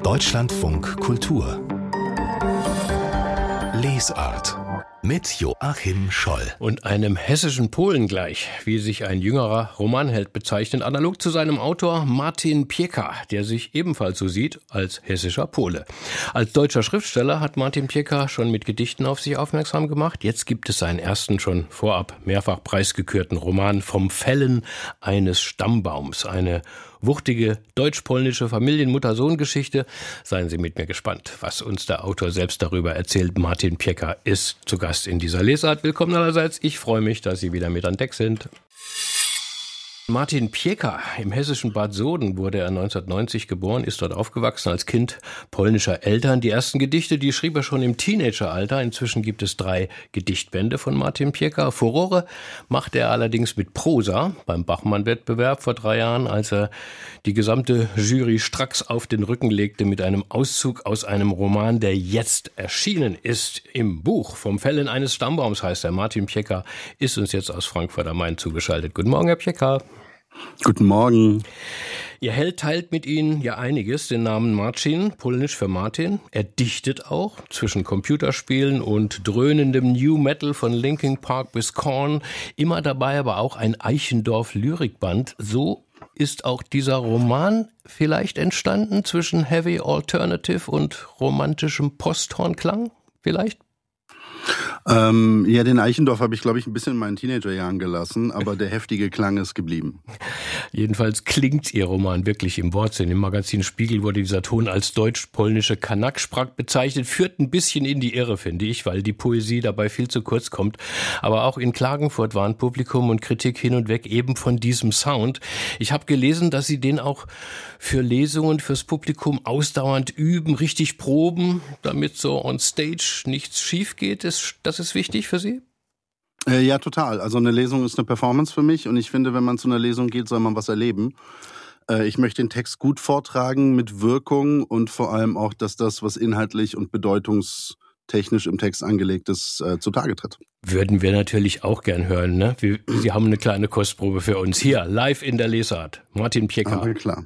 Deutschlandfunk Kultur Lesart mit Joachim Scholl. Und einem hessischen Polen gleich, wie sich ein jüngerer Romanheld bezeichnet, analog zu seinem Autor Martin Pieka, der sich ebenfalls so sieht als hessischer Pole. Als deutscher Schriftsteller hat Martin Pieka schon mit Gedichten auf sich aufmerksam gemacht. Jetzt gibt es seinen ersten, schon vorab mehrfach preisgekürten Roman Vom Fällen eines Stammbaums. Eine wuchtige deutsch-polnische Familien-Mutter-Sohn-Geschichte. Seien Sie mit mir gespannt, was uns der Autor selbst darüber erzählt. Martin Pieka ist zu Gast in dieser Lesart. Willkommen allerseits. Ich freue mich, dass Sie wieder mit an Deck sind. Martin Pieka, im hessischen Bad Soden wurde er 1990 geboren, ist dort aufgewachsen als Kind polnischer Eltern. Die ersten Gedichte, die schrieb er schon im Teenageralter. Inzwischen gibt es 3 Gedichtbände von Martin Pieka. Furore machte er allerdings mit Prosa beim Bachmann-Wettbewerb vor 3 Jahren, als er die gesamte Jury stracks auf den Rücken legte mit einem Auszug aus einem Roman, der jetzt erschienen ist im Buch. Vom Fällen eines Stammbaums heißt er. Martin Pieka ist uns jetzt aus Frankfurt am Main zugeschaltet. Guten Morgen, Herr Pieka. Guten Morgen. Ihr Held teilt mit Ihnen ja einiges, den Namen Marcin, polnisch für Martin. Er dichtet auch zwischen Computerspielen und dröhnendem New Metal von Linkin Park bis Korn. Immer dabei aber auch ein Eichendorff-Lyrikband. So ist auch dieser Roman vielleicht entstanden zwischen Heavy Alternative und romantischem Posthornklang vielleicht? Ja, den Eichendorff habe ich, glaube ich, ein bisschen in meinen Teenagerjahren gelassen, aber der heftige Klang ist geblieben. Jedenfalls klingt Ihr Roman wirklich im Wortsinn. Im Magazin Spiegel wurde dieser Ton als deutsch-polnische Kanaksprach bezeichnet, führt ein bisschen in die Irre, finde ich, weil die Poesie dabei viel zu kurz kommt. Aber auch in Klagenfurt waren Publikum und Kritik hin und weg eben von diesem Sound. Ich habe gelesen, dass Sie den auch für Lesungen, fürs Publikum ausdauernd üben, richtig proben, damit so on stage nichts schief geht. Das ist wichtig für Sie? Ja, total. Also eine Lesung ist eine Performance für mich und ich finde, wenn man zu einer Lesung geht, soll man was erleben. Ich möchte den Text gut vortragen mit Wirkung und vor allem auch, dass das, was inhaltlich und bedeutungstechnisch im Text angelegt ist, zutage tritt. Würden wir natürlich auch gern hören, ne? Sie haben eine kleine Kostprobe für uns. Hier, live in der Lesart. Martin Pieka. Aber klar.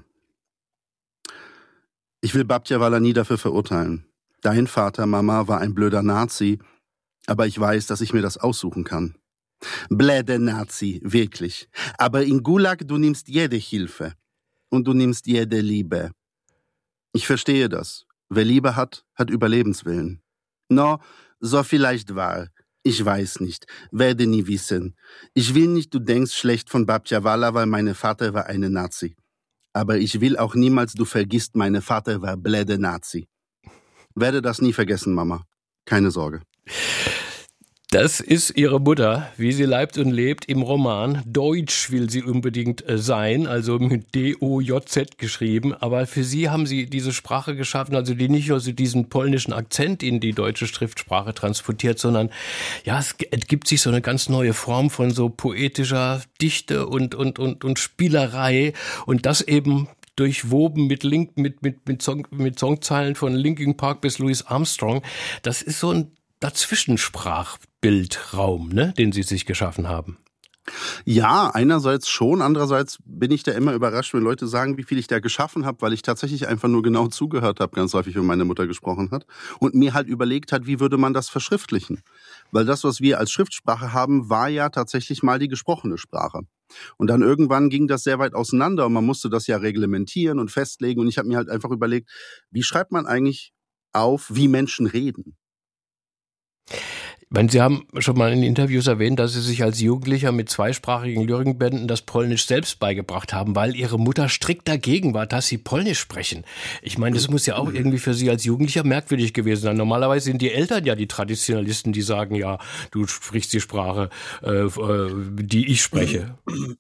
Ich will Babtjawala nie dafür verurteilen. Dein Vater, Mama, war ein blöder Nazi, aber ich weiß, dass ich mir das aussuchen kann. Bläde Nazi, wirklich. Aber in Gulag, du nimmst jede Hilfe. Und du nimmst jede Liebe. Ich verstehe das. Wer Liebe hat, hat Überlebenswillen. No, so vielleicht wahr. Ich weiß nicht. Werde nie wissen. Ich will nicht, du denkst schlecht von Babtjawala, weil mein Vater war eine Nazi. Aber ich will auch niemals, du vergisst, mein Vater war bläde Nazi. Werde das nie vergessen, Mama. Keine Sorge. Das ist Ihre Mutter, wie sie leibt und lebt im Roman. Deutsch will sie unbedingt sein, also mit D-O-J-Z geschrieben. Aber für Sie haben Sie diese Sprache geschaffen, also die nicht nur so diesen polnischen Akzent in die deutsche Schriftsprache transportiert, sondern ja, es ergibt sich so eine ganz neue Form von so poetischer Dichte und Spielerei und das eben durchwoben mit Songzeilen von Linkin Park bis Louis Armstrong. Das ist so ein Dazwischensprachbildraum, ne, den Sie sich geschaffen haben. Ja, einerseits schon, andererseits bin ich da immer überrascht, wenn Leute sagen, wie viel ich da geschaffen habe, weil ich tatsächlich einfach nur genau zugehört habe, ganz häufig, wenn meine Mutter gesprochen hat und mir halt überlegt hat, wie würde man das verschriftlichen? Weil das, was wir als Schriftsprache haben, war ja tatsächlich mal die gesprochene Sprache. Und dann irgendwann ging das sehr weit auseinander und man musste das ja reglementieren und festlegen und ich habe mir halt einfach überlegt, wie schreibt man eigentlich auf, wie Menschen reden? Ich meine, Sie haben schon mal in Interviews erwähnt, dass Sie sich als Jugendlicher mit zweisprachigen Lyrikbänden das Polnisch selbst beigebracht haben, weil Ihre Mutter strikt dagegen war, dass Sie Polnisch sprechen. Ich meine, das muss ja auch irgendwie für Sie als Jugendlicher merkwürdig gewesen sein. Normalerweise sind die Eltern ja die Traditionalisten, die sagen, ja, du sprichst die Sprache, die ich spreche.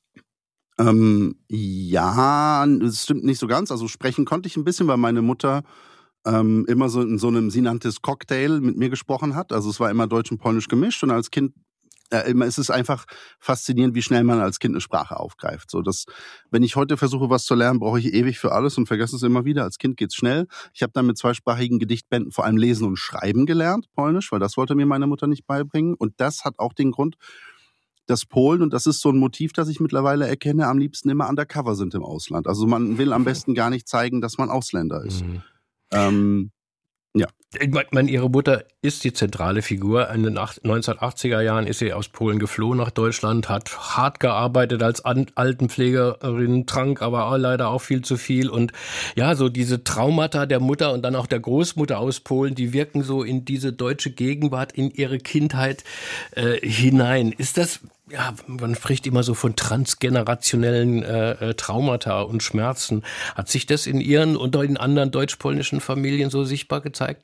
Ja, das stimmt nicht so ganz. Also sprechen konnte ich ein bisschen, weil meine Mutter immer so in so einem, sie nannte es Cocktail, mit mir gesprochen hat. Also es war immer Deutsch und Polnisch gemischt und als Kind, es ist einfach faszinierend, wie schnell man als Kind eine Sprache aufgreift. So, dass, wenn ich heute versuche, was zu lernen, brauche ich ewig für alles und vergesse es immer wieder. Als Kind geht's schnell. Ich habe dann mit zweisprachigen Gedichtbänden vor allem Lesen und Schreiben gelernt, Polnisch, weil das wollte mir meine Mutter nicht beibringen. Und das hat auch den Grund, dass Polen, und das ist so ein Motiv, das ich mittlerweile erkenne, am liebsten immer undercover sind im Ausland. Also man will am besten gar nicht zeigen, dass man Ausländer ist. Ja. Ich meine, Ihre Mutter ist die zentrale Figur. In den 1980er Jahren ist sie aus Polen geflohen nach Deutschland, hat hart gearbeitet als Altenpflegerin, trank aber auch leider auch viel zu viel. Und ja, so diese Traumata der Mutter und dann auch der Großmutter aus Polen, die wirken so in diese deutsche Gegenwart, in ihre Kindheit hinein. Ist das... Ja, man spricht immer so von transgenerationellen Traumata und Schmerzen. Hat sich das in Ihren und in anderen deutsch-polnischen Familien so sichtbar gezeigt?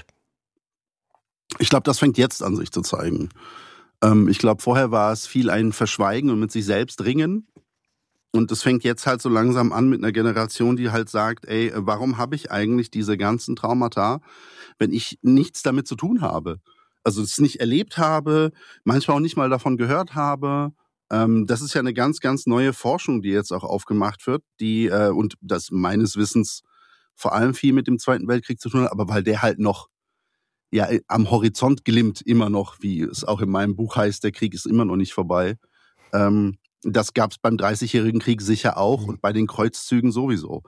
Ich glaube, das fängt jetzt an, sich zu zeigen. Ich glaube, vorher war es viel ein Verschweigen und mit sich selbst ringen. Und es fängt jetzt halt so langsam an mit einer Generation, die halt sagt, ey, warum habe ich eigentlich diese ganzen Traumata, wenn ich nichts damit zu tun habe? Also es nicht erlebt habe, manchmal auch nicht mal davon gehört habe. Das ist ja eine ganz, ganz neue Forschung, die jetzt auch aufgemacht wird, die und das meines Wissens vor allem viel mit dem Zweiten Weltkrieg zu tun hat, aber weil der halt noch ja am Horizont glimmt, immer noch, wie es auch in meinem Buch heißt, der Krieg ist immer noch nicht vorbei. Das gab es beim 30-jährigen Krieg sicher auch und bei den Kreuzzügen sowieso.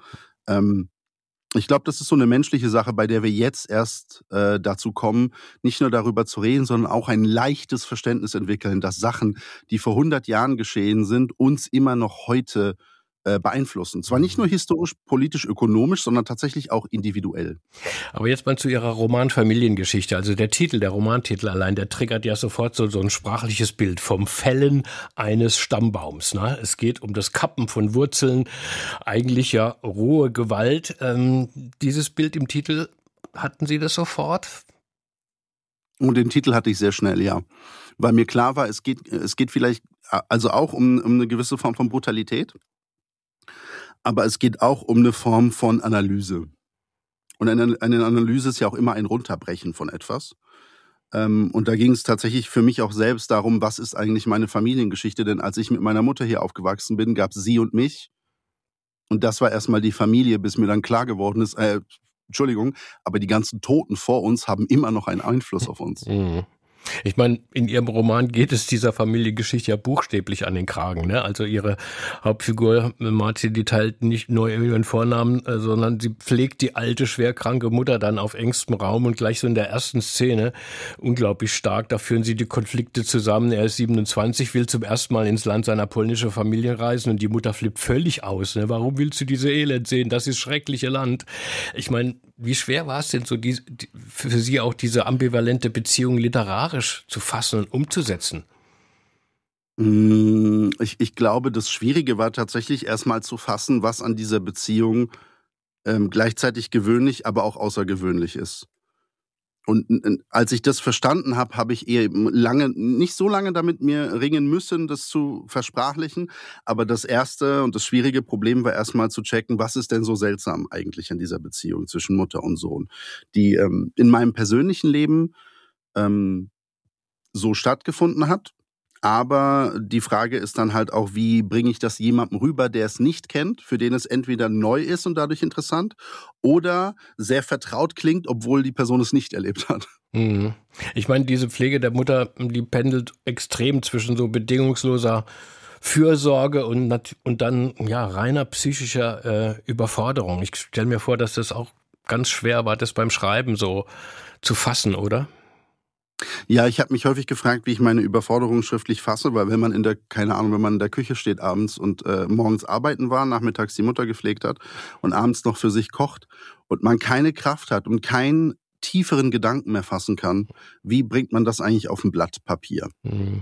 Ich glaube, das ist so eine menschliche Sache, bei der wir jetzt erst dazu kommen, nicht nur darüber zu reden, sondern auch ein leichtes Verständnis entwickeln, dass Sachen, die vor 100 Jahren geschehen sind, uns immer noch heute beeinflussen. Zwar nicht nur historisch, politisch, ökonomisch, sondern tatsächlich auch individuell. Aber jetzt mal zu Ihrer Roman-Familiengeschichte. Also der Titel, der Romantitel allein, der triggert ja sofort so ein sprachliches Bild vom Fällen eines Stammbaums. Ne? Es geht um das Kappen von Wurzeln, eigentlich ja rohe Gewalt. Dieses Bild im Titel, hatten Sie das sofort? Und den Titel hatte ich sehr schnell, ja. Weil mir klar war, es geht vielleicht also auch um eine gewisse Form von Brutalität. Aber es geht auch um eine Form von Analyse. Und eine Analyse ist ja auch immer ein Runterbrechen von etwas. Und da ging es tatsächlich für mich auch selbst darum, was ist eigentlich meine Familiengeschichte? Denn als ich mit meiner Mutter hier aufgewachsen bin, gab es sie und mich. Und das war erstmal die Familie, bis mir dann klar geworden ist, Entschuldigung, aber die ganzen Toten vor uns haben immer noch einen Einfluss auf uns. Mhm. Ich meine, in Ihrem Roman geht es dieser Familiengeschichte ja buchstäblich an den Kragen. Ne? Also Ihre Hauptfigur, Martin, die teilt nicht nur ihren Vornamen, sondern sie pflegt die alte, schwerkranke Mutter dann auf engstem Raum und gleich so in der ersten Szene unglaublich stark. Da führen sie die Konflikte zusammen. Er ist 27, will zum ersten Mal ins Land seiner polnischen Familie reisen und die Mutter flippt völlig aus. Ne? Warum willst du diese Elend sehen? Das ist schreckliche Land. Ich meine, wie schwer war es denn so für Sie auch diese ambivalente Beziehung literarisch zu fassen und umzusetzen? Ich glaube, das Schwierige war tatsächlich erstmal zu fassen, was an dieser Beziehung gleichzeitig gewöhnlich, aber auch außergewöhnlich ist. Und als ich das verstanden habe, habe ich nicht so lange damit mir ringen müssen, das zu versprachlichen. Aber das erste und das schwierige Problem war erstmal zu checken, was ist denn so seltsam eigentlich an dieser Beziehung zwischen Mutter und Sohn, die in meinem persönlichen Leben so stattgefunden hat. Aber die Frage ist dann halt auch, wie bringe ich das jemandem rüber, der es nicht kennt, für den es entweder neu ist und dadurch interessant oder sehr vertraut klingt, obwohl die Person es nicht erlebt hat. Mhm. Ich meine, diese Pflege der Mutter, die pendelt extrem zwischen so bedingungsloser Fürsorge und dann ja reiner psychischer Überforderung. Ich stelle mir vor, dass das auch ganz schwer war, das beim Schreiben so zu fassen, oder? Ja, ich habe mich häufig gefragt, wie ich meine Überforderung schriftlich fasse, weil wenn man in der Küche steht abends und morgens arbeiten war, nachmittags die Mutter gepflegt hat und abends noch für sich kocht und man keine Kraft hat und keinen tieferen Gedanken mehr fassen kann, wie bringt man das eigentlich auf ein Blatt Papier? Mhm.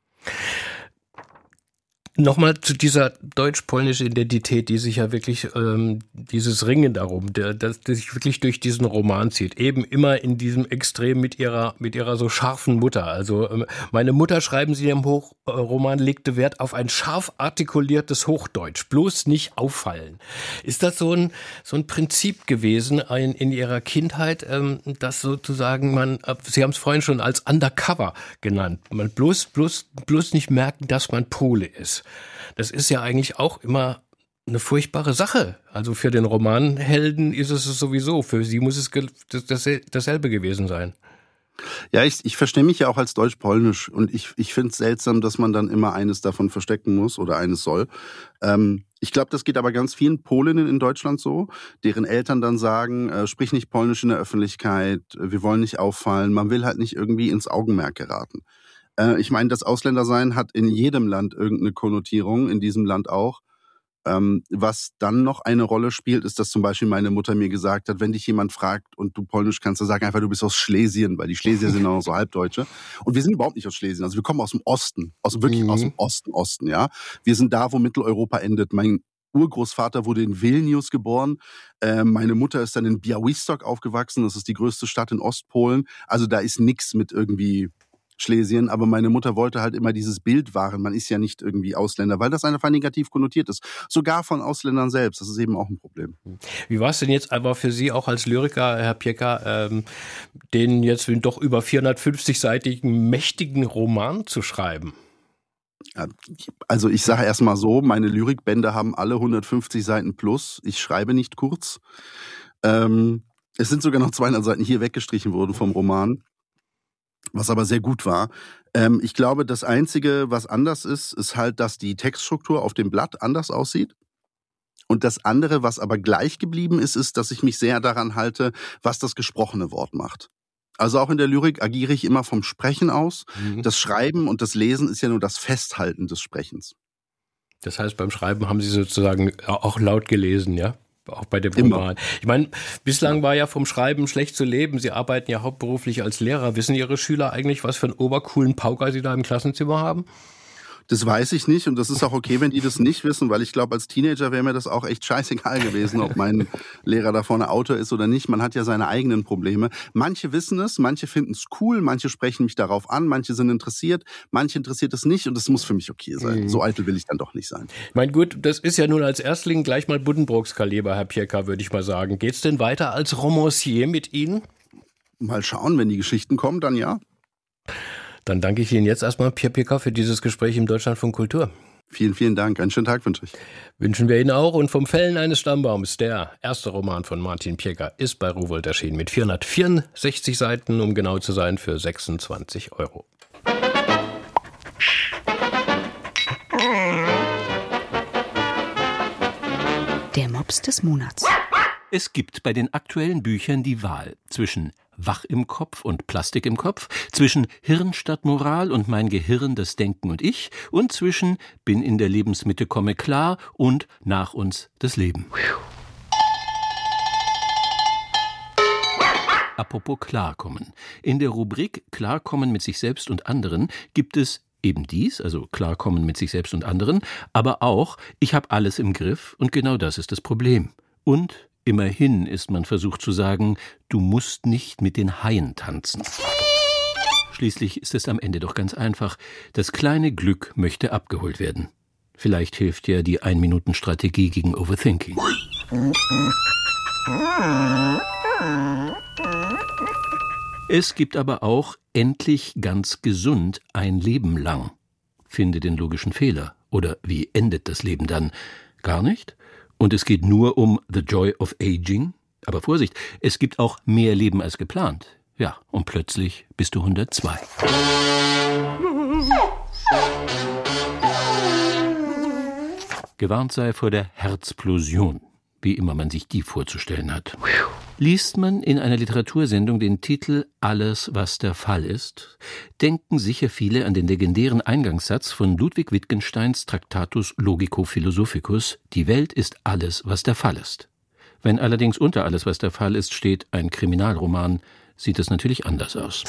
Nochmal zu dieser deutsch-polnischen Identität, die sich ja wirklich, dieses Ringen darum, das sich wirklich durch diesen Roman zieht. Eben immer in diesem Extrem mit ihrer so scharfen Mutter. Also meine Mutter, schreiben Sie im Roman, legte Wert auf ein scharf artikuliertes Hochdeutsch, bloß nicht auffallen. Ist das so ein Prinzip gewesen in Ihrer Kindheit, das sozusagen Sie haben es vorhin schon als Undercover genannt, man bloß nicht merken, dass man Pole ist. Das ist ja eigentlich auch immer eine furchtbare Sache. Also für den Romanhelden ist es sowieso. Für Sie muss es dasselbe gewesen sein. Ja, ich verstehe mich ja auch als deutsch-polnisch und ich finde es seltsam, dass man dann immer eines davon verstecken muss oder eines soll. Ich glaube, das geht aber ganz vielen Polinnen in Deutschland so, deren Eltern dann sagen, sprich nicht Polnisch in der Öffentlichkeit, wir wollen nicht auffallen, man will halt nicht irgendwie ins Augenmerk geraten. Ich meine, das Ausländersein hat in jedem Land irgendeine Konnotierung, in diesem Land auch. Was dann noch eine Rolle spielt, ist, dass zum Beispiel meine Mutter mir gesagt hat, wenn dich jemand fragt und du Polnisch kannst, dann sag einfach, du bist aus Schlesien, weil die Schlesier sind auch noch so Halbdeutsche. Und wir sind überhaupt nicht aus Schlesien, also wir kommen aus dem Osten, wirklich aus dem Osten, ja. Wir sind da, wo Mitteleuropa endet. Mein Urgroßvater wurde in Vilnius geboren, meine Mutter ist dann in Białystok aufgewachsen, das ist die größte Stadt in Ostpolen. Also da ist nix mit irgendwie Schlesien, aber meine Mutter wollte halt immer dieses Bild wahren, man ist ja nicht irgendwie Ausländer, weil das einfach negativ konnotiert ist. Sogar von Ausländern selbst, das ist eben auch ein Problem. Wie war es denn jetzt aber für Sie auch als Lyriker, Herr Pieka, den jetzt doch über 450-seitigen mächtigen Roman zu schreiben? Also ich sage erst mal so, meine Lyrikbände haben alle 150 Seiten plus, ich schreibe nicht kurz. Es sind sogar noch 200 Seiten hier weggestrichen worden vom Roman. Was aber sehr gut war. Ich glaube, das Einzige, was anders ist, ist halt, dass die Textstruktur auf dem Blatt anders aussieht. Und das andere, was aber gleich geblieben ist, ist, dass ich mich sehr daran halte, was das gesprochene Wort macht. Also auch in der Lyrik agiere ich immer vom Sprechen aus. Das Schreiben und das Lesen ist ja nur das Festhalten des Sprechens. Das heißt, beim Schreiben haben Sie sozusagen auch laut gelesen, ja? Auch bei dem Roman. Ich meine, bislang war ja vom Schreiben schlecht zu leben. Sie arbeiten ja hauptberuflich als Lehrer. Wissen Ihre Schüler eigentlich, was für einen obercoolen Pauker Sie da im Klassenzimmer haben? Das weiß ich nicht und das ist auch okay, wenn die das nicht wissen, weil ich glaube, als Teenager wäre mir das auch echt scheißegal gewesen, ob mein Lehrer da vorne Autor ist oder nicht. Man hat ja seine eigenen Probleme. Manche wissen es, manche finden es cool, manche sprechen mich darauf an, manche sind interessiert, manche interessiert es nicht und das muss für mich okay sein. So eitel will ich dann doch nicht sein. Ich meine, gut, das ist ja nun als Erstling gleich mal Buddenbrooks-Kaliber, Herr Pieka, würde ich mal sagen. Geht's denn weiter als Romancier mit Ihnen? Mal schauen, wenn die Geschichten kommen, dann ja. Dann danke ich Ihnen jetzt erstmal, Pierre Pieka, für dieses Gespräch im Deutschlandfunk Kultur. Vielen, vielen Dank. Einen schönen Tag wünsche ich. Wünschen wir Ihnen auch. Und vom Fällen eines Stammbaums, der erste Roman von Martin Pieka, ist bei Rowohlt erschienen mit 464 Seiten, um genau zu sein, für 26 €. Der Mops des Monats. Es gibt bei den aktuellen Büchern die Wahl zwischen Wach im Kopf und Plastik im Kopf, zwischen Hirn statt Moral und mein Gehirn, das Denken und ich, und zwischen Bin in der Lebensmitte, komme klar und Nach uns das Leben. Apropos Klarkommen. In der Rubrik Klarkommen mit sich selbst und anderen gibt es eben dies, also Klarkommen mit sich selbst und anderen, aber auch Ich habe alles im Griff und genau das ist das Problem. Und immerhin ist man versucht zu sagen, du musst nicht mit den Haien tanzen. Schließlich ist es am Ende doch ganz einfach. Das kleine Glück möchte abgeholt werden. Vielleicht hilft ja die 1-Minuten-Strategie gegen Overthinking. Es gibt aber auch endlich ganz gesund ein Leben lang. Finde den logischen Fehler. Oder wie endet das Leben dann? Gar nicht? Und es geht nur um The Joy of Aging. Aber Vorsicht, es gibt auch mehr Leben als geplant. Ja, und plötzlich bist du 102. Gewarnt sei vor der Herzplosion, wie immer man sich die vorzustellen hat. Liest man in einer Literatursendung den Titel Alles, was der Fall ist, denken sicher viele an den legendären Eingangssatz von Ludwig Wittgensteins Tractatus Logico Philosophicus: Die Welt ist alles, was der Fall ist. Wenn allerdings unter Alles, was der Fall ist, steht ein Kriminalroman, sieht es natürlich anders aus.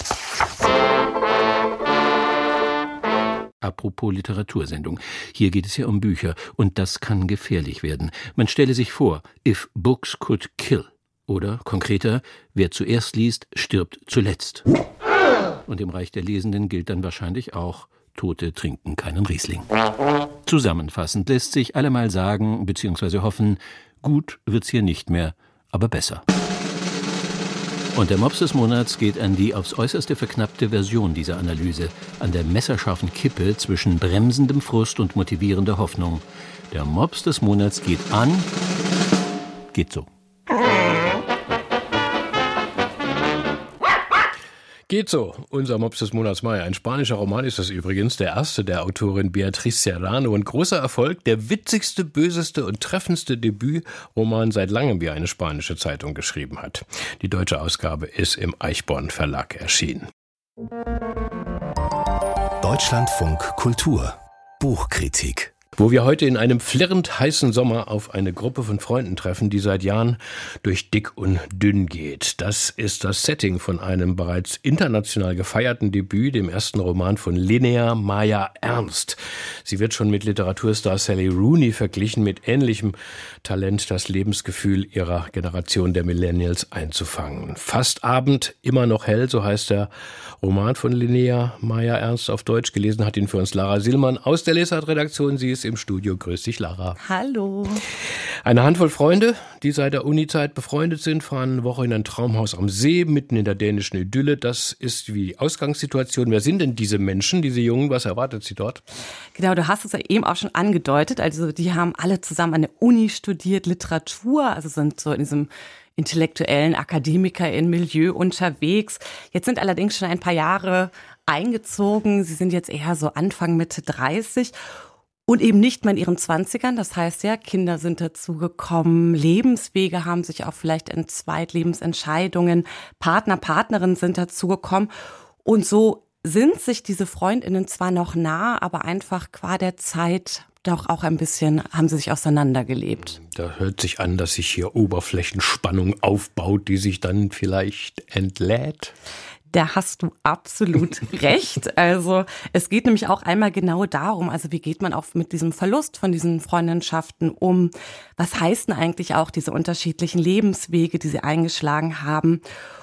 Apropos Literatursendung. Hier geht es ja um Bücher und das kann gefährlich werden. Man stelle sich vor, if books could kill. Oder, konkreter, wer zuerst liest, stirbt zuletzt. Und im Reich der Lesenden gilt dann wahrscheinlich auch, Tote trinken keinen Riesling. Zusammenfassend lässt sich allemal sagen bzw. hoffen, gut wird's hier nicht mehr, aber besser. Und der Mops des Monats geht an die aufs Äußerste verknappte Version dieser Analyse, an der messerscharfen Kippe zwischen bremsendem Frust und motivierender Hoffnung. Der Mops des Monats geht so. Geht so. Unser Mops des Monats Mai. Ein spanischer Roman ist das übrigens, der erste der Autorin Beatriz Serrano. Ein großer Erfolg, der witzigste, böseste und treffendste Debütroman seit langem, wie eine spanische Zeitung geschrieben hat. Die deutsche Ausgabe ist im Eichborn Verlag erschienen. Deutschlandfunk Kultur Buchkritik. Wo wir heute in einem flirrend heißen Sommer auf eine Gruppe von Freunden treffen, die seit Jahren durch dick und dünn geht. Das ist das Setting von einem bereits international gefeierten Debüt, dem ersten Roman von Linnea Maya Ernst. Sie wird schon mit Literaturstar Sally Rooney verglichen, mit ähnlichem Talent, das Lebensgefühl ihrer Generation der Millennials einzufangen. Fast Abend, immer noch hell, so heißt der Roman von Linnea Maya Ernst auf Deutsch. Gelesen hat ihn für uns Lara Sillmann aus der Lesart-Redaktion. Sie ist im Studio. Grüß dich, Lara. Hallo. Eine Handvoll Freunde, die seit der Uni-Zeit befreundet sind, fahren eine Woche in ein Traumhaus am See, mitten in der dänischen Idylle. Das ist wie die Ausgangssituation. Wer sind denn diese Menschen, diese Jungen? Was erwartet sie dort? Genau, du hast es ja eben auch schon angedeutet. Also die haben alle zusammen an der Uni studiert, Literatur, also sind so in diesem intellektuellen AkademikerInnen-Milieu unterwegs. Jetzt sind allerdings schon ein paar Jahre eingezogen. Sie sind jetzt eher so Anfang, Mitte 30 und eben nicht mehr in ihren 20ern. Das heißt ja, Kinder sind dazugekommen, Lebenswege haben sich auch vielleicht entzweit, Lebensentscheidungen, Partner, Partnerinnen sind dazugekommen. Und so sind sich diese FreundInnen zwar noch nah, aber einfach qua der Zeit doch auch ein bisschen, haben sie sich auseinandergelebt. Da hört sich an, dass sich hier Oberflächenspannung aufbaut, die sich dann vielleicht entlädt. Da hast du absolut recht. Also es geht nämlich auch einmal genau darum, also wie geht man auch mit diesem Verlust von diesen Freundschaften um? Was heißen eigentlich auch diese unterschiedlichen Lebenswege, die sie eingeschlagen haben?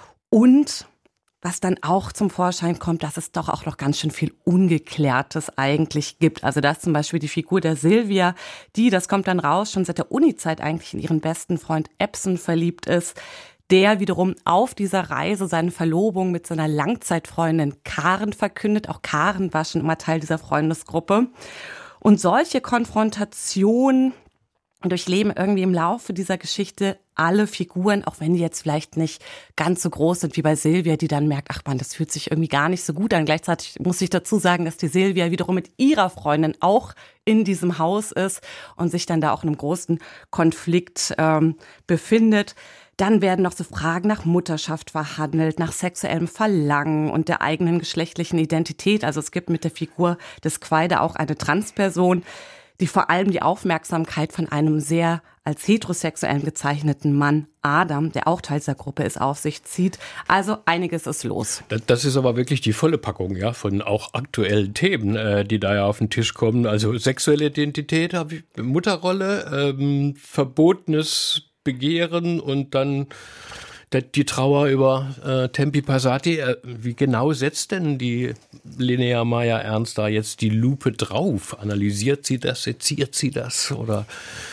Und was dann auch zum Vorschein kommt, dass es doch auch noch ganz schön viel Ungeklärtes eigentlich gibt. Also da ist zum Beispiel die Figur der Silvia, die, das kommt dann raus, schon seit der Uni-Zeit eigentlich in ihren besten Freund Epson verliebt ist, der wiederum auf dieser Reise seine Verlobung mit seiner Langzeitfreundin Karen verkündet. Auch Karen war schon immer Teil dieser Freundesgruppe. Und solche Konfrontationen durchleben irgendwie im Laufe dieser Geschichte alle Figuren, auch wenn die jetzt vielleicht nicht ganz so groß sind wie bei Silvia, die dann merkt, ach man, das fühlt sich irgendwie gar nicht so gut an. Gleichzeitig muss ich dazu sagen, dass die Silvia wiederum mit ihrer Freundin auch in diesem Haus ist und sich dann da auch in einem großen Konflikt befindet. Dann werden noch so Fragen nach Mutterschaft verhandelt, nach sexuellem Verlangen und der eigenen geschlechtlichen Identität. Also es gibt mit der Figur des Quaide auch eine Transperson, die vor allem die Aufmerksamkeit von einem sehr als heterosexuell gezeichneten Mann, Adam, der auch Teil dieser Gruppe ist, auf sich zieht. Also einiges ist los. Das ist aber wirklich die volle Packung, ja, von auch aktuellen Themen, die da ja auf den Tisch kommen. Also sexuelle Identität, Mutterrolle, verbotenes Begehren und dann die Trauer über Tempi Passati. Wie genau setzt denn die Linnea Maya Ernst da jetzt die Lupe drauf? Analysiert sie das, seziert sie das oder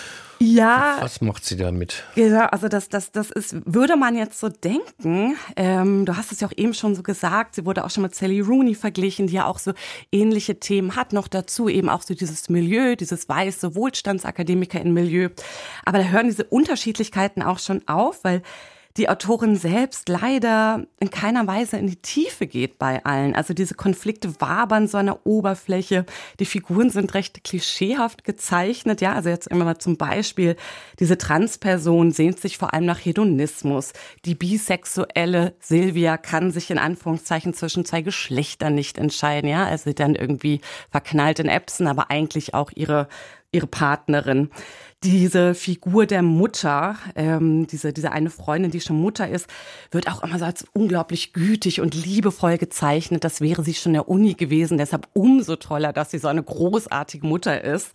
ja, was macht sie damit? Genau, also das ist, würde man jetzt so denken, du hast es ja auch eben schon so gesagt, sie wurde auch schon mit Sally Rooney verglichen, die ja auch so ähnliche Themen hat, noch dazu eben auch so dieses Milieu, dieses weiße Wohlstandsakademiker-Milieu. Aber da hören diese Unterschiedlichkeiten auch schon auf, weil die Autorin selbst leider in keiner Weise in die Tiefe geht bei allen. Also diese Konflikte wabern so an der Oberfläche. Die Figuren sind recht klischeehaft gezeichnet. Ja, also jetzt immer mal zum Beispiel, diese Transperson sehnt sich vor allem nach Hedonismus. Die bisexuelle Silvia kann sich in Anführungszeichen zwischen zwei Geschlechtern nicht entscheiden. Ja, also dann irgendwie verknallt in Epson, aber eigentlich auch ihre Partnerin. Diese Figur der Mutter, diese eine Freundin, die schon Mutter ist, wird auch immer so als unglaublich gütig und liebevoll gezeichnet. Das wäre sie schon in der Uni gewesen. Deshalb umso toller, dass sie so eine großartige Mutter ist.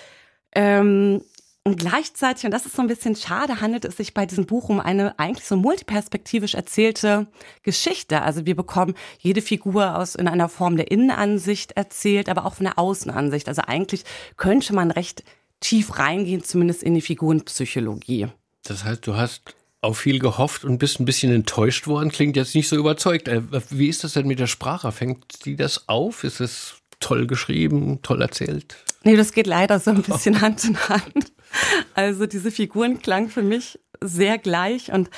Und gleichzeitig, und das ist so ein bisschen schade, handelt es sich bei diesem Buch um eine eigentlich so multiperspektivisch erzählte Geschichte. Also wir bekommen jede Figur in einer Form der Innenansicht erzählt, aber auch von der Außenansicht. Also eigentlich könnte man recht tief reingehen, zumindest in die Figurenpsychologie. Das heißt, du hast auf viel gehofft und bist ein bisschen enttäuscht worden. Klingt jetzt nicht so überzeugt. Wie ist das denn mit der Sprache? Fängt die das auf? Ist es toll geschrieben, toll erzählt? Nee, das geht leider so ein bisschen Hand in Hand. Also diese Figuren klangen für mich sehr gleich und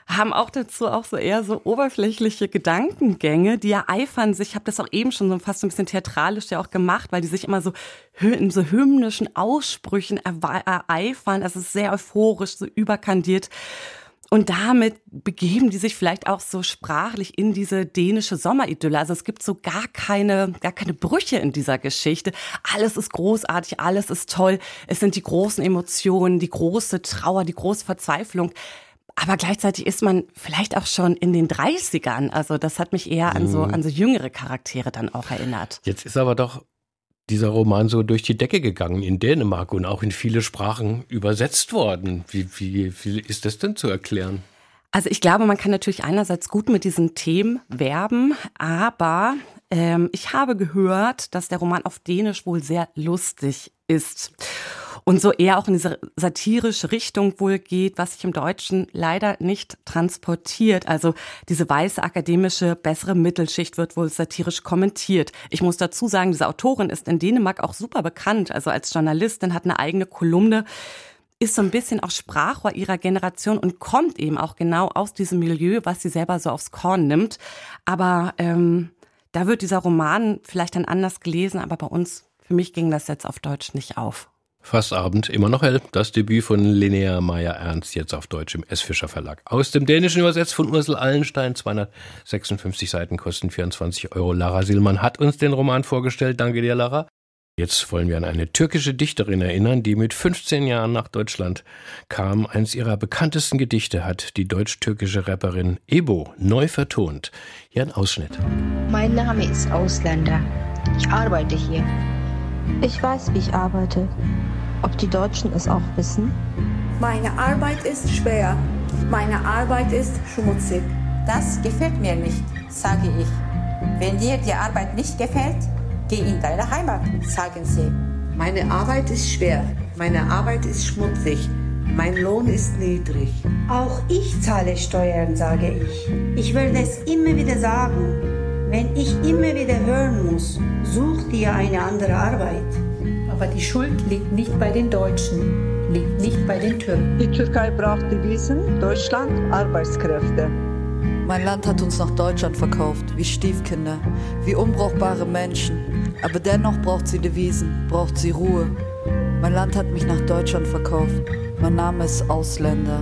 haben auch dazu auch so eher so oberflächliche Gedankengänge, die ereifern sich. Ich habe das auch eben schon so fast ein bisschen theatralisch ja auch gemacht, weil die sich immer so in so hymnischen Aussprüchen ereifern. Es ist sehr euphorisch, so überkandiert. Und damit begeben die sich vielleicht auch so sprachlich in diese dänische Sommeridylle. Also es gibt so gar keine Brüche in dieser Geschichte. Alles ist großartig, alles ist toll. Es sind die großen Emotionen, die große Trauer, die große Verzweiflung. Aber gleichzeitig ist man vielleicht auch schon in den 30ern. Also das hat mich eher an so jüngere Charaktere dann auch erinnert. Jetzt ist aber doch dieser Roman so durch die Decke gegangen in Dänemark und auch in viele Sprachen übersetzt worden. Wie ist das denn zu erklären? Also ich glaube, man kann natürlich einerseits gut mit diesen Themen werben, aber ich habe gehört, dass der Roman auf Dänisch wohl sehr lustig ist und so eher auch in diese satirische Richtung wohl geht, was sich im Deutschen leider nicht transportiert. Also diese weiße akademische bessere Mittelschicht wird wohl satirisch kommentiert. Ich muss dazu sagen, diese Autorin ist in Dänemark auch super bekannt, also als Journalistin, hat eine eigene Kolumne, ist so ein bisschen auch Sprachrohr ihrer Generation und kommt eben auch genau aus diesem Milieu, was sie selber so aufs Korn nimmt. Aber da wird dieser Roman vielleicht dann anders gelesen, aber bei uns, für mich ging das jetzt auf Deutsch nicht auf. Fast Abend, immer noch hell. Das Debüt von Linnea Meyer-Ernst, jetzt auf Deutsch im S. Fischer Verlag. Aus dem Dänischen übersetzt von Ursel Allenstein, 256 Seiten, kosten 24 €. Lara Sielmann hat uns den Roman vorgestellt. Danke dir, Lara. Jetzt wollen wir an eine türkische Dichterin erinnern, die mit 15 Jahren nach Deutschland kam. Eins ihrer bekanntesten Gedichte hat die deutsch-türkische Rapperin Ebo neu vertont. Hier ein Ausschnitt. Mein Name ist Ausländer. Ich arbeite hier. Ich weiß, wie ich arbeite. Ob die Deutschen es auch wissen? Meine Arbeit ist schwer. Meine Arbeit ist schmutzig. Das gefällt mir nicht, sage ich. Wenn dir die Arbeit nicht gefällt, geh in deine Heimat, sagen sie. Meine Arbeit ist schwer. Meine Arbeit ist schmutzig. Mein Lohn ist niedrig. Auch ich zahle Steuern, sage ich. Ich will das immer wieder sagen. Wenn ich immer wieder hören muss, such dir eine andere Arbeit. Aber die Schuld liegt nicht bei den Deutschen, liegt nicht bei den Türken. Die Türkei braucht Devisen, Deutschland Arbeitskräfte. Mein Land hat uns nach Deutschland verkauft, wie Stiefkinder, wie unbrauchbare Menschen. Aber dennoch braucht sie Devisen, braucht sie Ruhe. Mein Land hat mich nach Deutschland verkauft. Mein Name ist Ausländer.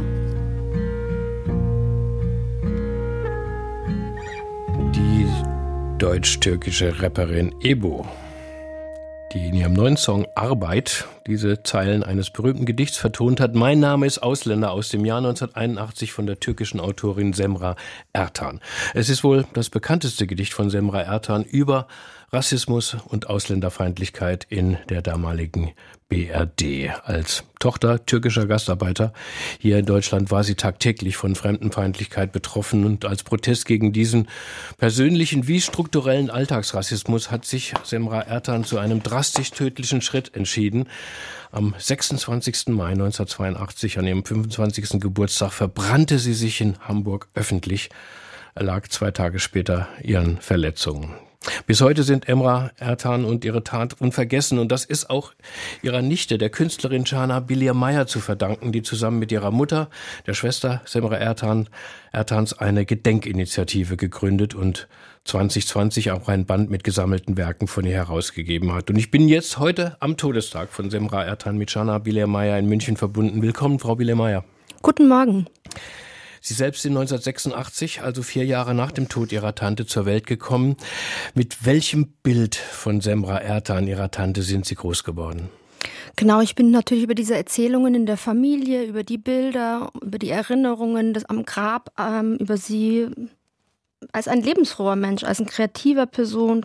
Die deutsch-türkische Rapperin Ebo, die in ihrem neuen Song Arbeit diese Zeilen eines berühmten Gedichts vertont hat. Mein Name ist Ausländer, aus dem Jahr 1981 von der türkischen Autorin Semra Ertan. Es ist wohl das bekannteste Gedicht von Semra Ertan über Rassismus und Ausländerfeindlichkeit in der damaligen BRD. Als Tochter türkischer Gastarbeiter hier in Deutschland war sie tagtäglich von Fremdenfeindlichkeit betroffen und als Protest gegen diesen persönlichen wie strukturellen Alltagsrassismus hat sich Semra Ertan zu einem drastisch tödlichen Schritt entschieden. Am 26. Mai 1982, an ihrem 25. Geburtstag, verbrannte sie sich in Hamburg öffentlich, erlag 2 Tage später ihren Verletzungen. Bis heute sind Semra Ertan und ihre Tat unvergessen und das ist auch ihrer Nichte, der Künstlerin Cana Bilir Meyer, zu verdanken, die zusammen mit ihrer Mutter, der Schwester Semra Ertans, eine Gedenkinitiative gegründet und 2020 auch ein Band mit gesammelten Werken von ihr herausgegeben hat. Und ich bin jetzt heute am Todestag von Semra Ertan mit Cana Bilir Meyer in München verbunden. Willkommen, Frau Bilir Meyer. Guten Morgen. Sie selbst sind 1986, also 4 Jahre nach dem Tod ihrer Tante, zur Welt gekommen. Mit welchem Bild von Semra Ertan, ihrer Tante, sind Sie groß geworden? Genau, ich bin natürlich über diese Erzählungen in der Familie, über die Bilder, über die Erinnerungen am Grab, über sie als ein lebensfroher Mensch, als eine kreative Person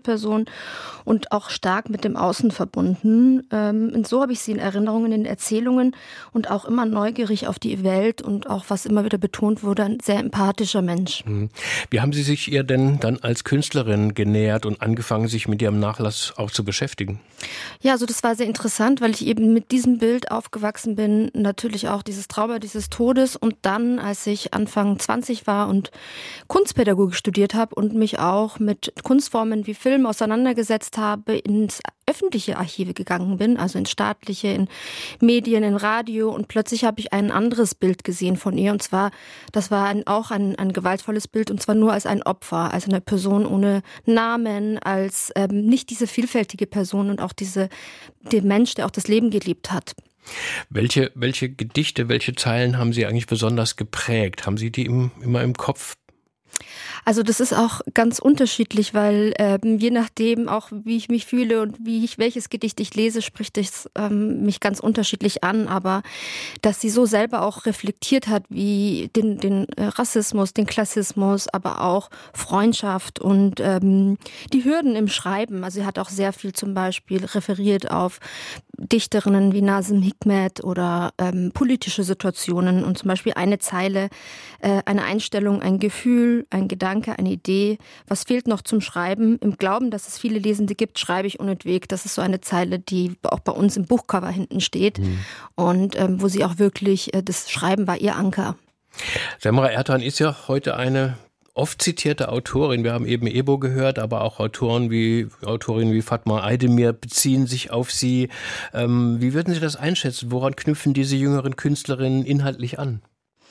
und auch stark mit dem Außen verbunden. Und so habe ich sie in Erinnerungen, in Erzählungen und auch immer neugierig auf die Welt und auch, was immer wieder betont wurde, ein sehr empathischer Mensch. Wie haben Sie sich ihr denn dann als Künstlerin genähert und angefangen, sich mit ihrem Nachlass auch zu beschäftigen? Ja, also das war sehr interessant, weil ich eben mit diesem Bild aufgewachsen bin, natürlich auch dieses Trauma dieses Todes und dann, als ich Anfang 20 war und Kunstpädagogik Kunstpädagogik studiert habe und mich auch mit Kunstformen wie Film auseinandergesetzt habe, ins öffentliche Archive gegangen bin, also in staatliche, in Medien, in Radio, und plötzlich habe ich ein anderes Bild gesehen von ihr, und zwar, das war auch ein gewaltvolles Bild, und zwar nur als ein Opfer, als eine Person ohne Namen, als nicht diese vielfältige Person und auch der Mensch, der auch das Leben geliebt hat. Welche Gedichte, welche Zeilen haben Sie eigentlich besonders geprägt? Haben Sie die immer im Kopf? Also das ist auch ganz unterschiedlich, weil je nachdem auch, wie ich mich fühle und welches Gedicht ich lese, spricht es mich ganz unterschiedlich an. Aber dass sie so selber auch reflektiert hat, wie den Rassismus, den Klassismus, aber auch Freundschaft und die Hürden im Schreiben. Also sie hat auch sehr viel zum Beispiel referiert auf Dichterinnen wie Nazım Hikmet oder politische Situationen, und zum Beispiel eine Zeile, eine Einstellung, ein Gefühl, ein Gedanke, eine Idee, was fehlt noch zum Schreiben? Im Glauben, dass es viele Lesende gibt, schreibe ich unentwegt. Das ist so eine Zeile, die auch bei uns im Buchcover hinten steht und wo sie auch wirklich, das Schreiben war ihr Anker. Semra Ertan ist ja heute eine oft zitierte Autorin. Wir haben eben Ebo gehört, aber auch Autorinnen wie Fatma Aydemir beziehen sich auf sie. Wie würden Sie das einschätzen? Woran knüpfen diese jüngeren Künstlerinnen inhaltlich an?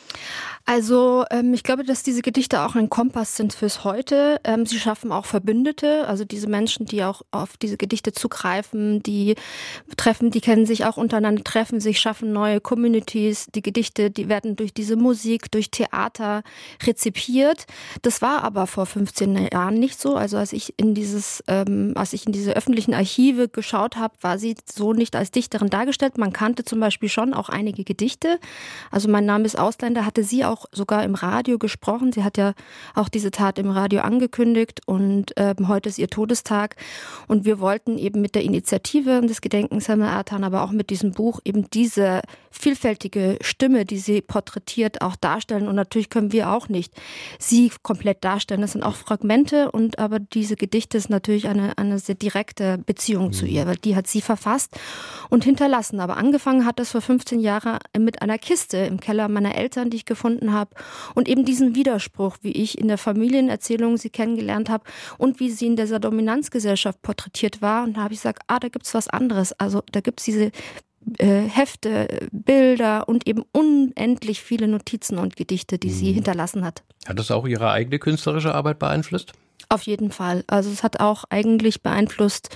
Also ich glaube, dass diese Gedichte auch ein Kompass sind fürs Heute. Sie schaffen auch Verbündete, also diese Menschen, die auch auf diese Gedichte zugreifen, die kennen sich auch untereinander, treffen sich, schaffen neue Communities. Die Gedichte, die werden durch diese Musik, durch Theater rezipiert. Das war aber vor 15 Jahren nicht so. Also als ich in diese öffentlichen Archive geschaut habe, war sie so nicht als Dichterin dargestellt. Man kannte zum Beispiel schon auch einige Gedichte. Also Mein Name ist Ausländer hatte sie auch sogar im Radio gesprochen. Sie hat ja auch diese Tat im Radio angekündigt, und heute ist ihr Todestag. Und wir wollten eben mit der Initiative des Gedenkens Semra Ertan, aber auch mit diesem Buch eben diese vielfältige Stimme, die sie porträtiert, auch darstellen. Und natürlich können wir auch nicht sie komplett darstellen. Das sind auch Fragmente, aber diese Gedichte ist natürlich eine sehr direkte Beziehung zu ihr, weil die hat sie verfasst und hinterlassen. Aber angefangen hat das vor 15 Jahren mit einer Kiste im Keller meiner Eltern, die ich gefunden habe, und eben diesen Widerspruch, wie ich in der Familienerzählung sie kennengelernt habe und wie sie in dieser Dominanzgesellschaft porträtiert war. Und da habe ich gesagt, da gibt's was anderes. Also da gibt's diese Hefte, Bilder und eben unendlich viele Notizen und Gedichte, die sie hinterlassen hat. Hat das auch Ihre eigene künstlerische Arbeit beeinflusst? Auf jeden Fall. Also es hat auch eigentlich beeinflusst,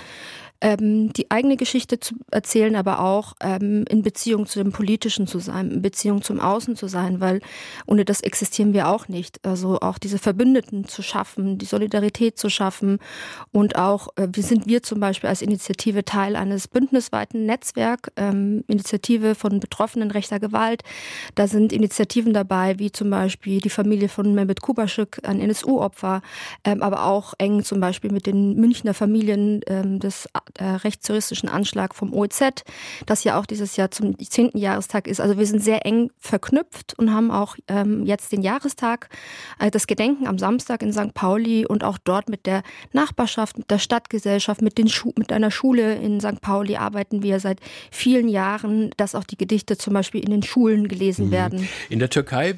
die eigene Geschichte zu erzählen, aber auch in Beziehung zu dem Politischen zu sein, in Beziehung zum Außen zu sein, weil ohne das existieren wir auch nicht. Also auch diese Verbündeten zu schaffen, die Solidarität zu schaffen, und auch, wir zum Beispiel als Initiative Teil eines bündnisweiten Netzwerks, Initiative von Betroffenen rechter Gewalt. Da sind Initiativen dabei, wie zum Beispiel die Familie von Mehmet Kubaschuk, ein NSU-Opfer, aber auch eng zum Beispiel mit den Münchner Familien des rechtsterroristischen Anschlag vom OEZ, das ja auch dieses Jahr zum 10. Jahrestag ist. Also wir sind sehr eng verknüpft und haben auch jetzt den Jahrestag, das Gedenken am Samstag in St. Pauli, und auch dort mit der Nachbarschaft, mit der Stadtgesellschaft, mit einer Schule in St. Pauli arbeiten wir seit vielen Jahren, dass auch die Gedichte zum Beispiel in den Schulen gelesen werden. In der Türkei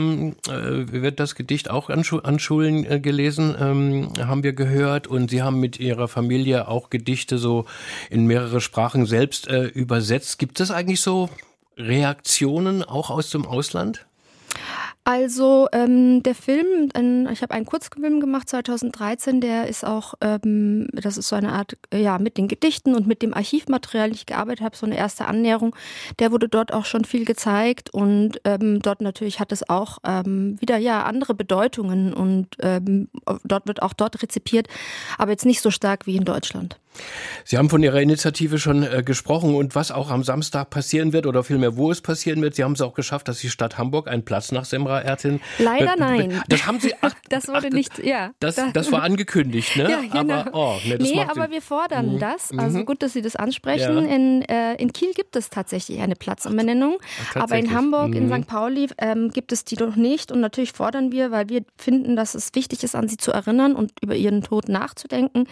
wird das Gedicht auch an Schulen gelesen, haben wir gehört, und Sie haben mit Ihrer Familie auch Gedichte so in mehrere Sprachen selbst übersetzt. Gibt es eigentlich so Reaktionen auch aus dem Ausland? Also der Film, ich habe einen Kurzfilm gemacht 2013, der ist auch, das ist so eine Art, mit den Gedichten und mit dem Archivmaterial, das ich gearbeitet habe, so eine erste Annäherung. Der wurde dort auch schon viel gezeigt, und dort natürlich hat es auch wieder andere Bedeutungen, und dort wird auch rezipiert, aber jetzt nicht so stark wie in Deutschland. Sie haben von Ihrer Initiative schon gesprochen, und was auch am Samstag passieren wird, oder vielmehr wo es passieren wird. Sie haben es auch geschafft, dass die Stadt Hamburg einen Platz nach Semra Ertan. Leider nein. Das haben Sie. Das wurde nicht. Ja. Das war angekündigt, ne? Ja, genau. Aber wir fordern das. Also gut, dass Sie das ansprechen. Ja. In Kiel gibt es tatsächlich eine Platzumbenennung, aber in Hamburg, in St. Pauli gibt es die noch nicht. Und natürlich fordern wir, weil wir finden, dass es wichtig ist, an sie zu erinnern und über ihren Tod nachzudenken,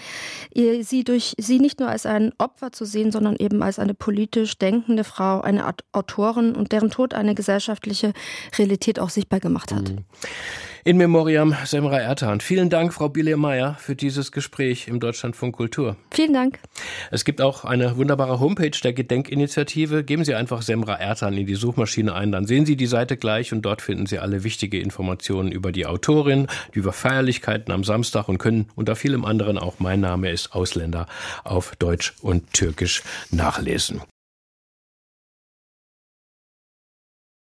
sie nicht nur als ein Opfer zu sehen, sondern eben als eine politisch denkende Frau, eine Autorin, und deren Tod eine gesellschaftliche Realität auch sichtbar gemacht hat. In Memoriam Semra Ertan. Vielen Dank, Frau Bielemeyer, für dieses Gespräch im Deutschlandfunk Kultur. Vielen Dank. Es gibt auch eine wunderbare Homepage der Gedenkinitiative. Geben Sie einfach Semra Ertan in die Suchmaschine ein, dann sehen Sie die Seite gleich und dort finden Sie alle wichtige Informationen über die Autorin, über Feierlichkeiten am Samstag und können unter vielem anderen auch Mein Name ist Ausländer auf Deutsch und Türkisch nachlesen.